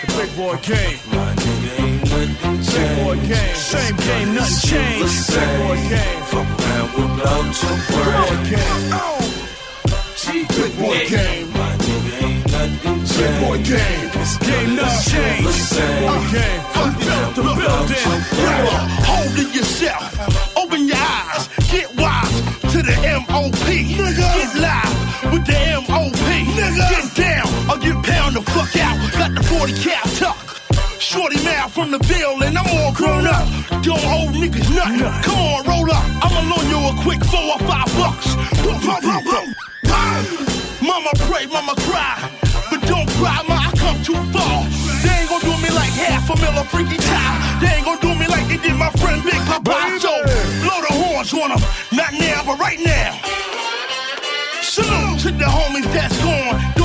Big boy game. My nigga ain't nothing changed. Big boy game. Same game, nothing changed. Big boy game. Fuck around without your brain. Big boy game. My nigga ain't nothing changed. Big boy game. This game, nothing changed. Okay. I'm built to build it. Hold it yourself. Open your eyes. Get wise to the MOP. Nigga. Get live with the MOP. Nigga. Get down or get pound the fuck out. Got the 40 cal tuck. Shorty mouth from the Ville and I'm all grown up. Don't owe niggas nothing. Come on, roll up. I'ma loan you a quick $4 or $5. Mama pray, mama cry. But don't cry, ma, I come too far. They ain't gonna do me like $500,000 freaky time. They ain't gonna do me like they did my friend Big Papa. So blow the horns on them. Not now, but right now. Salute to the homies that's gone.